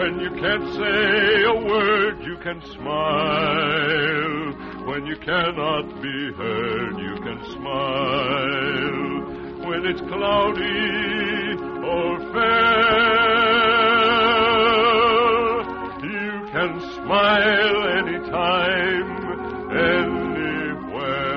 When you can't say a word, you can smile. When you cannot be heard, you can smile. When it's cloudy or fair, you can smile anytime, anywhere.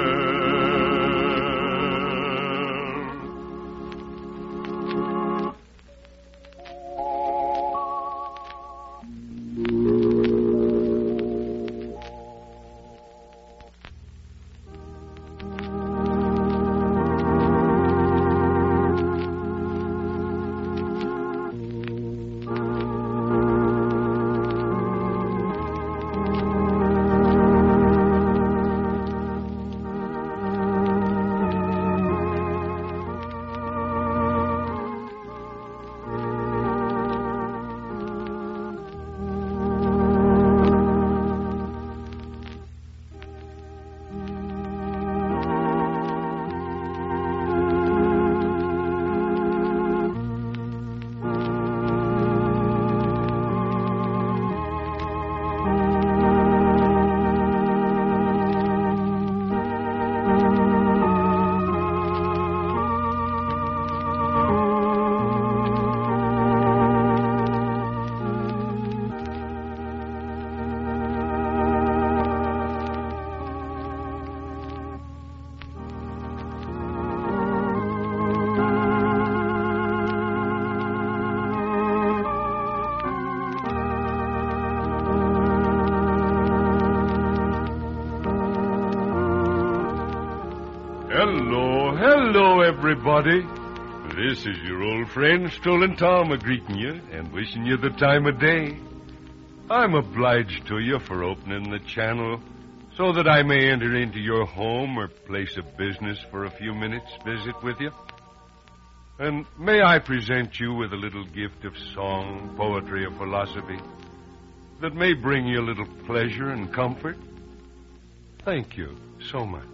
Hello, everybody. This is your old friend, Stolen Tom, a-greeting you and wishing you the time of day. I'm obliged to you for opening the channel so that I may enter into your home or place of business for a few minutes' visit with you. And may I present you with a little gift of song, poetry, or philosophy that may bring you a little pleasure and comfort? Thank you so much.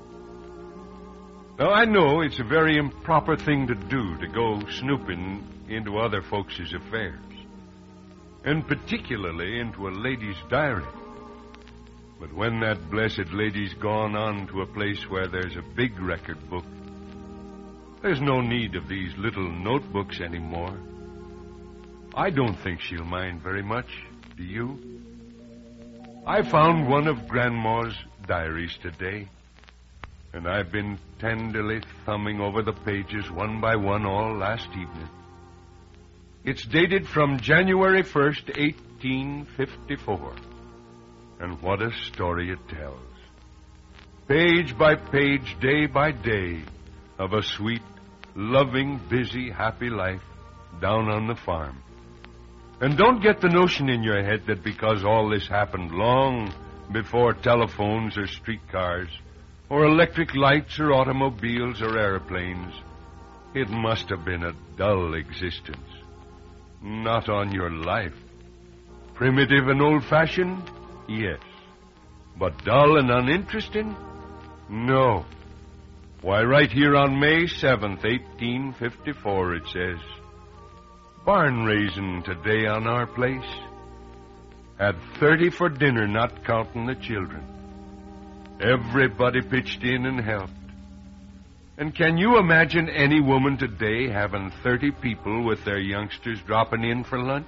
Now, I know it's a very improper thing to do, to go snooping into other folks' affairs, and particularly into a lady's diary. But when that blessed lady's gone on to a place where there's a big record book, there's no need of these little notebooks anymore. I don't think she'll mind very much, do you? I found one of Grandma's diaries today, and I've been tenderly thumbing over the pages one by one all last evening. It's dated from January 1st, 1854. And what a story it tells. Page by page, day by day, of a sweet, loving, busy, happy life down on the farm. And don't get the notion in your head that because all this happened long before telephones or streetcars, or electric lights, or automobiles, or airplanes, it must have been a dull existence. Not on your life. Primitive and old-fashioned? Yes. But dull and uninteresting? No. Why, right here on May 7th, 1854, it says, barn raising today on our place. Had 30 for dinner, not counting the children. Everybody pitched in and helped. And can you imagine any woman today having 30 people with their youngsters dropping in for lunch?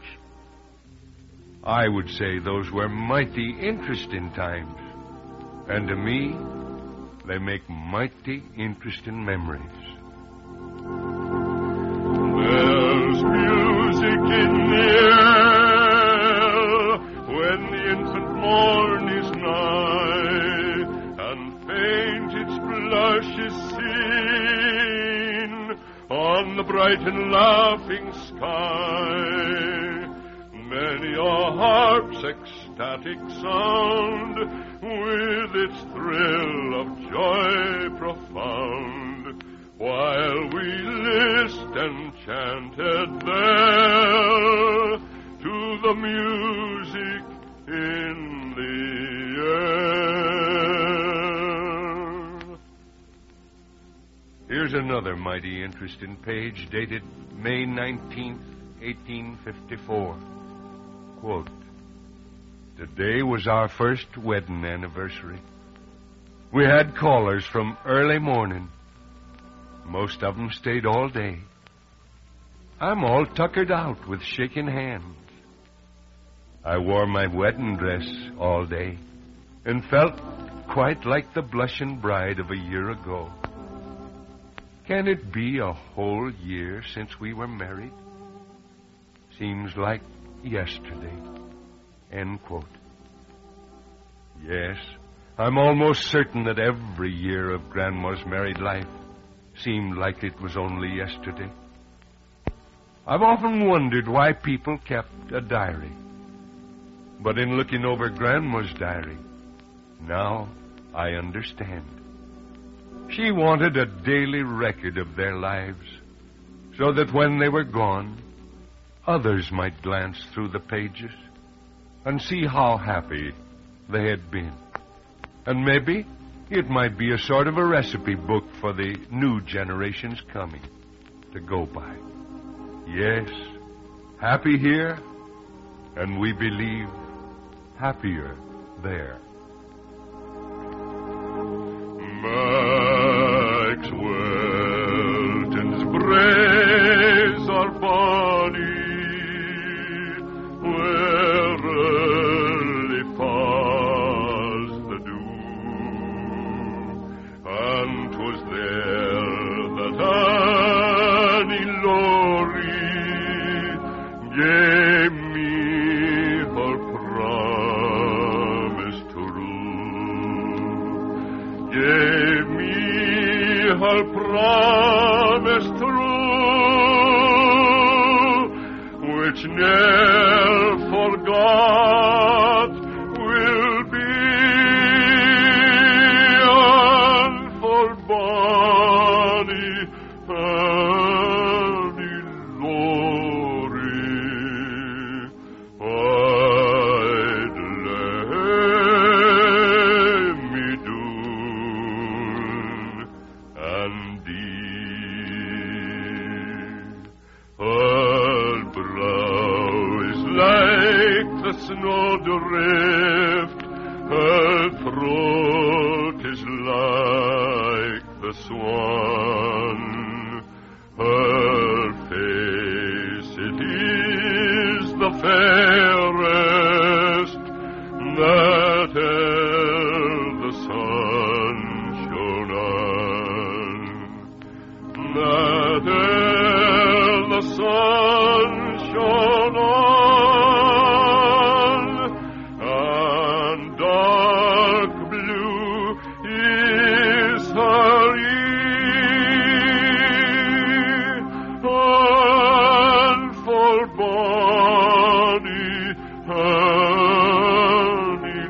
I would say those were mighty interesting times. And to me, they make mighty interesting memories. There's music in the air when the infant morn is nigh, and faint its blush is seen on the bright and laughing sky. Many a harp's ecstatic sound, with its thrill of joy profound, while we list enchanted there to the music in the air. Here's another mighty interesting page dated May 19th, 1854. quote. Today was our first wedding anniversary. We had callers from early morning. Most of them stayed all day. I'm all tuckered out with shaking hands. I wore my wedding dress all day and felt quite like the blushing bride of a year ago. Can it be a whole year since we were married? Seems like yesterday. End quote. Yes, I'm almost certain that every year of Grandma's married life seemed like it was only yesterday. I've often wondered why people kept a diary. But in looking over Grandma's diary, now I understand. She wanted a daily record of their lives so that when they were gone, others might glance through the pages and see how happy they had been. And maybe it might be a sort of a recipe book for the new generations coming to go by. Yes, happy here, and we believe happier there. Maxwell's braes are bonny, where early falls the dew, and 'twas there that Annie Laurie gave me her promise to rule. Gave me her promise to rule, which ne'er forgot will be for bonny Annie Laurie. I'd lay me doon and deep. Her brow is like the snowdrift, her throat is like the swan, her face it is the fairest that e'er the sun shone on, that e'er the sun shone on, and dark blue is her ear, and for bonny Annie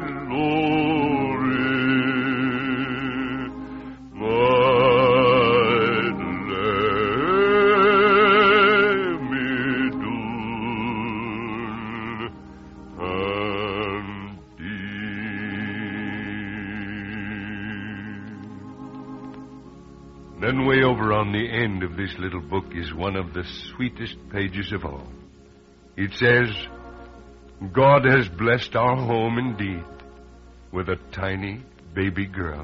Laurie, I'd lay me doon and deep. Then way over on the end of this little book is one of the sweetest pages of all. It says, God has blessed our home indeed with a tiny baby girl.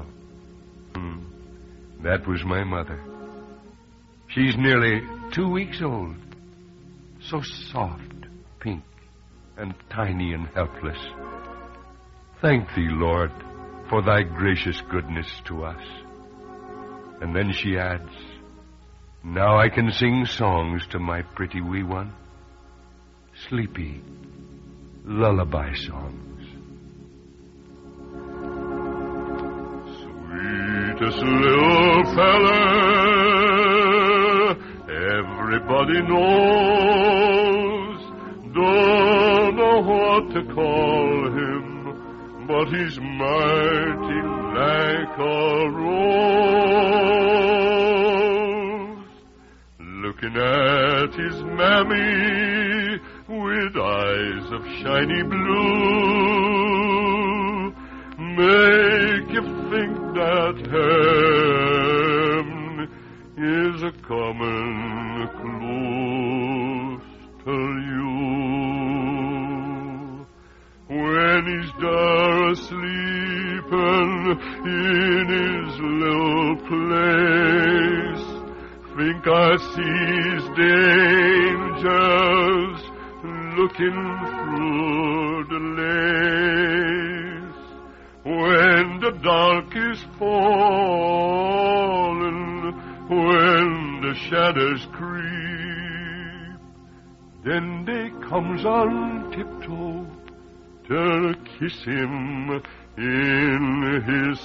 That was my mother. She's nearly 2 weeks old. So soft, pink, and tiny and helpless. Thank thee, Lord, for thy gracious goodness to us. And then she adds, now I can sing songs to my pretty wee one. Sleepy lullaby songs. Sweetest little fella, everybody knows. Don't know what to call him, but he's mighty like a rose. Looking at his mammy with eyes of shiny blue, make you think that heaven is a coming close to you. he's there a-sleepin' in his little place. Think I sees dangers looking through the lace. When the dark is falling, when the shadows creep, then they comes on tiptoe to kiss him in his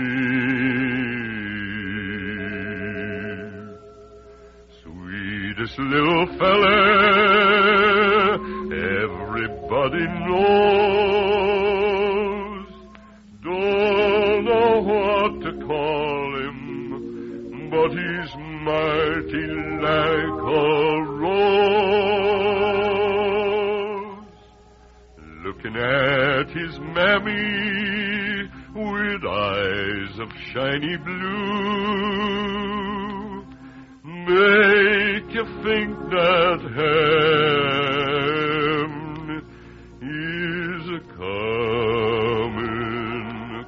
sleep. Sweetest little fella everybody knows. Don't know what to call him, but he's mighty like a rose. Looking at his mammy with eyes of shiny blue, make you think that heaven is coming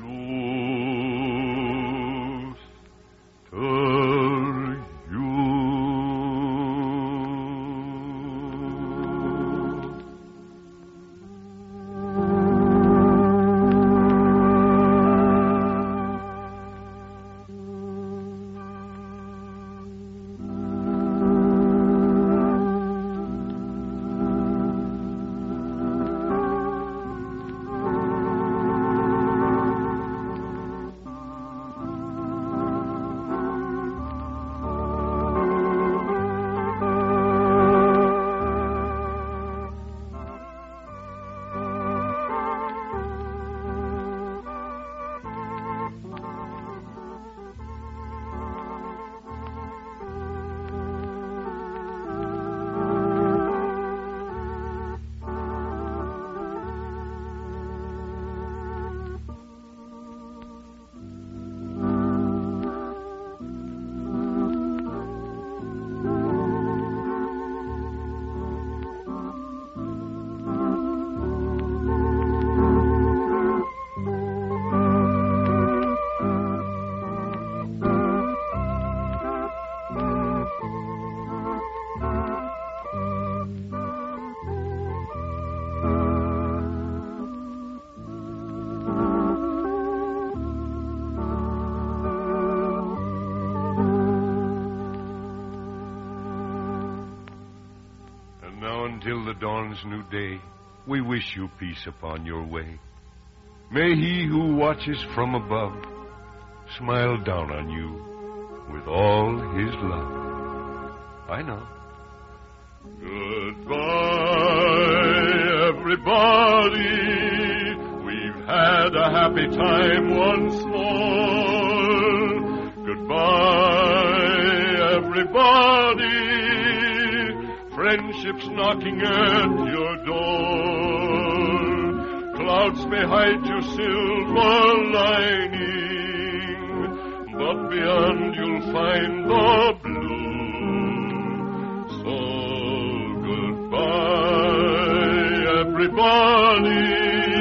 close to you. Until the dawn's new day, we wish you peace upon your way. May he who watches from above smile down on you with all his love. I know. Goodbye, everybody. We've had a happy time once more. Goodbye, everybody. Friendship's knocking at your door. Clouds may hide your silver lining, but beyond you'll find the blue. So goodbye, everybody.